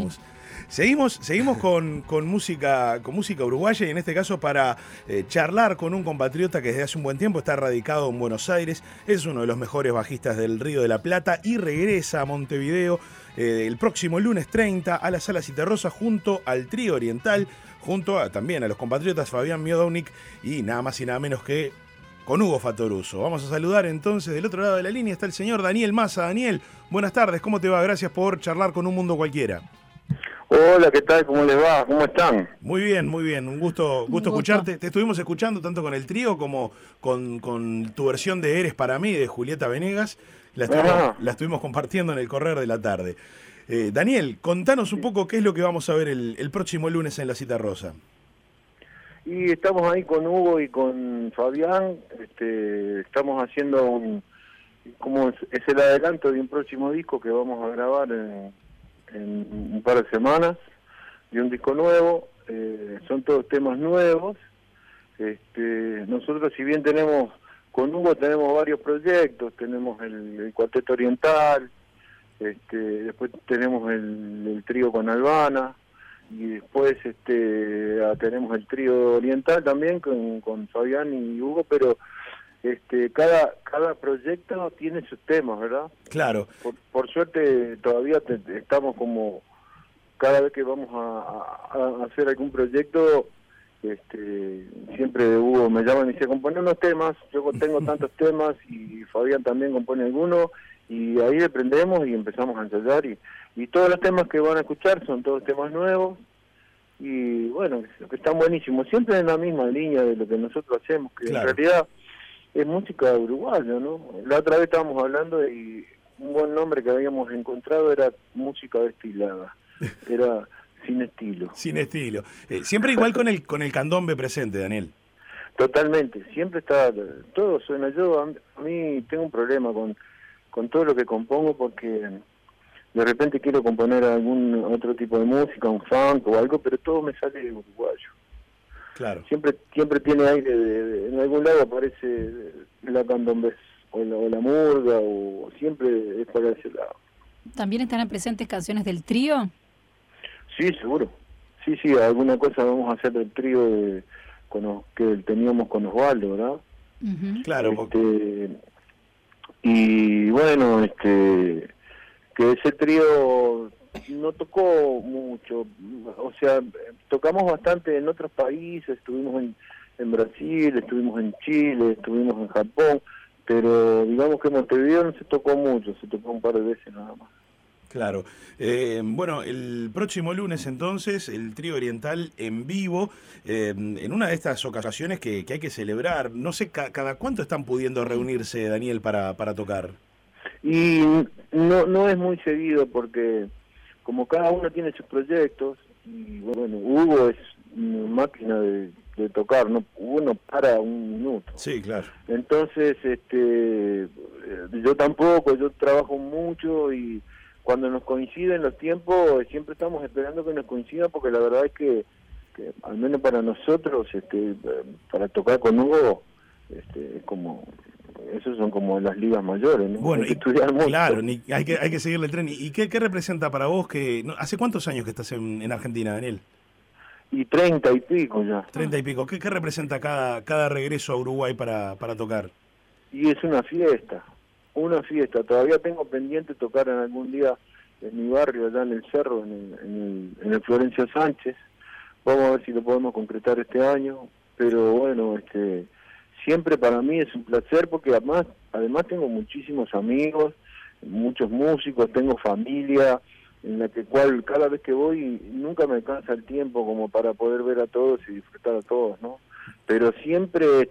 seguimos. Seguimos con música uruguaya y en este caso para charlar con un compatriota que desde hace un buen tiempo está radicado en Buenos Aires, es uno de los mejores bajistas del Río de la Plata y regresa a Montevideo el próximo lunes 30 a la Sala Citarrosa junto al Trío Oriental, también a los compatriotas Fabián Miodownik y nada más y nada menos que con Hugo Fattoruso. Vamos a saludar entonces, del otro lado de la línea está el señor Daniel Massa. Daniel, buenas tardes, ¿cómo te va? Gracias por charlar con Un Mundo Cualquiera. Hola, ¿qué tal? ¿Cómo les va? ¿Cómo están? Muy bien, un gusto escucharte. Te estuvimos escuchando tanto con el trío como con tu versión de Eres para mí, de Julieta Venegas. La estuvimos compartiendo en el correr de la tarde. Daniel, contanos un poco qué es lo que vamos a ver el próximo lunes en la Citarrosa. Y estamos ahí con Hugo y con Fabián. Estamos haciendo como es el adelanto de un próximo disco que vamos a grabar en un par de semanas, de un disco nuevo. Son todos temas nuevos. Nosotros, si bien con Hugo tenemos varios proyectos, tenemos el Cuarteto Oriental, después tenemos el trío con Albana, y después tenemos el trío Oriental también con Fabián y Hugo, pero cada proyecto tiene sus temas, ¿verdad? Claro. Por suerte todavía estamos como, cada vez que vamos a hacer algún proyecto, siempre Hugo me llama y me dice, compone unos temas. Yo tengo tantos temas y Fabián también compone algunos, y ahí aprendemos y empezamos a ensayar, y todos los temas que van a escuchar son todos temas nuevos, y bueno, que están buenísimos, siempre en la misma línea de lo que nosotros hacemos, que claro, en realidad es música uruguaya, ¿no? La otra vez estábamos hablando y un buen nombre que habíamos encontrado era música destilada, era sin estilo. Sin estilo. Siempre igual con el candombe presente, Daniel. Totalmente, siempre está, todo suena. Yo a mí tengo un problema con todo lo que compongo, porque de repente quiero componer algún otro tipo de música, un funk o algo, pero todo me sale uruguayo. Claro. Siempre tiene aire en algún lado aparece la candombe o la murga, o siempre es para ese lado. ¿También estarán presentes canciones del trío? Sí, seguro. Sí, alguna cosa vamos a hacer del trío que teníamos con Osvaldo, ¿verdad? Uh-huh. Claro. Y bueno, que ese trío no tocó mucho, o sea, tocamos bastante en otros países, estuvimos en Brasil, estuvimos en Chile, estuvimos en Japón, pero digamos que en Montevideo no se tocó mucho, se tocó un par de veces nada más. Claro. Bueno, el próximo lunes entonces, el Trío Oriental en vivo, en una de estas ocasiones que hay que celebrar. No sé, ¿cada cuánto están pudiendo reunirse, Daniel, para tocar? Y no es muy seguido, porque como cada uno tiene sus proyectos, y bueno, Hugo es una máquina de tocar, Hugo no para un minuto. Sí, claro. Entonces, yo tampoco, yo trabajo mucho, y cuando nos coinciden los tiempos, siempre estamos esperando que nos coincidan, porque la verdad es que al menos para nosotros, para tocar con Hugo, esos son como las ligas mayores, ¿no? Bueno, hay que estudiar mucho. Claro, hay que seguirle el tren. ¿Y qué representa para vos hace cuántos años que estás en Argentina, Daniel? Y 30 y pico ya. 30 y pico. ¿Qué representa cada regreso a Uruguay para tocar? Y es una fiesta. Todavía tengo pendiente tocar en algún día en mi barrio, allá en el Cerro, en el Florencio Sánchez. Vamos a ver si lo podemos concretar este año, pero bueno, siempre para mí es un placer, porque además tengo muchísimos amigos, muchos músicos, tengo familia, en la cual cada vez que voy nunca me alcanza el tiempo como para poder ver a todos y disfrutar a todos, ¿no? Pero siempre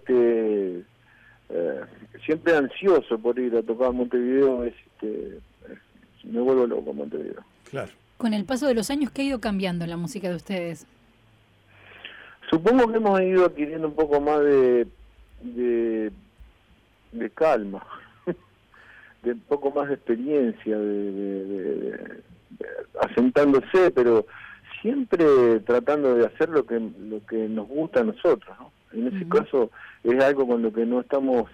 siempre ansioso por ir a tocar a Montevideo, me vuelvo loco a Montevideo. Claro. Con el paso de los años, ¿qué ha ido cambiando la música de ustedes? Supongo que hemos ido adquiriendo un poco más de calma, de un poco más de experiencia, de asentándose, pero siempre tratando de hacer lo que nos gusta a nosotros, ¿no? En ese caso es algo con lo que no estamos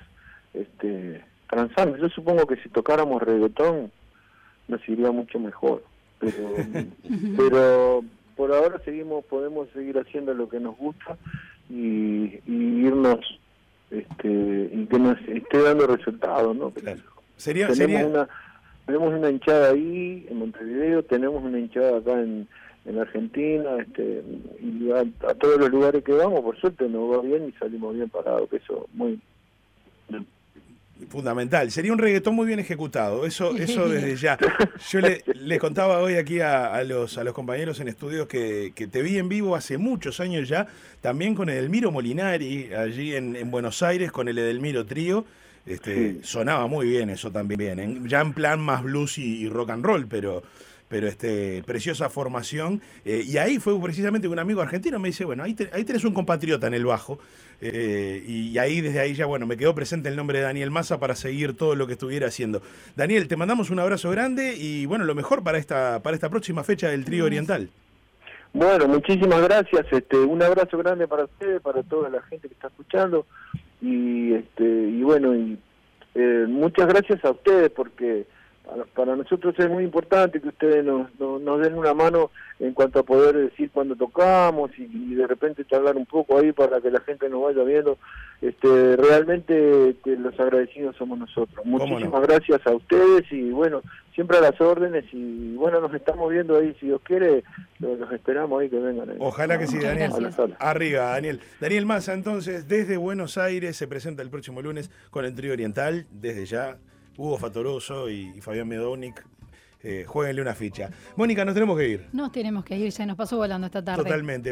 transando. Yo supongo que si tocáramos reggaetón nos iría mucho mejor, pero por ahora podemos seguir haciendo lo que nos gusta y irnos, y que nos esté dando resultados, ¿no? Claro. Tenemos una hinchada ahí en Montevideo, tenemos una hinchada acá en Argentina, y a todos los lugares que vamos, por suerte nos va bien y salimos bien parados, que eso muy fundamental. Sería un reggaetón muy bien ejecutado, eso desde ya. Yo le contaba hoy aquí a los compañeros en estudios que te vi en vivo hace muchos años ya, también con Edelmiro Molinari, allí en Buenos Aires, con el Edelmiro Trío. Sí. Sonaba muy bien eso también, ya en plan más blues y rock and roll, pero preciosa formación. Y ahí fue precisamente un amigo argentino me dice, bueno, ahí tenés un compatriota en el bajo. Y ahí, desde ahí ya, bueno, me quedó presente el nombre de Daniel Mazza para seguir todo lo que estuviera haciendo. Daniel, te mandamos un abrazo grande y bueno, lo mejor para esta próxima fecha del Trío Oriental. Bueno, muchísimas gracias, un abrazo grande para ustedes, para toda la gente que está escuchando, y bueno, muchas gracias a ustedes, porque para nosotros es muy importante que ustedes nos den una mano en cuanto a poder decir cuándo tocamos y de repente charlar un poco ahí para que la gente nos vaya viendo. Realmente los agradecidos somos nosotros. Muchísimas gracias a ustedes y bueno, siempre a las órdenes, y bueno, nos estamos viendo ahí, si Dios quiere, los esperamos ahí que vengan ahí. Ojalá que sí, Daniel. Arriba, Daniel. Daniel Mazza, entonces, desde Buenos Aires, se presenta el próximo lunes con el Trío Oriental, desde ya. Hugo Fatoroso y Fabián Medovnik, jueguenle una ficha. Mónica, nos tenemos que ir. Nos tenemos que ir, se nos pasó volando esta tarde. Totalmente.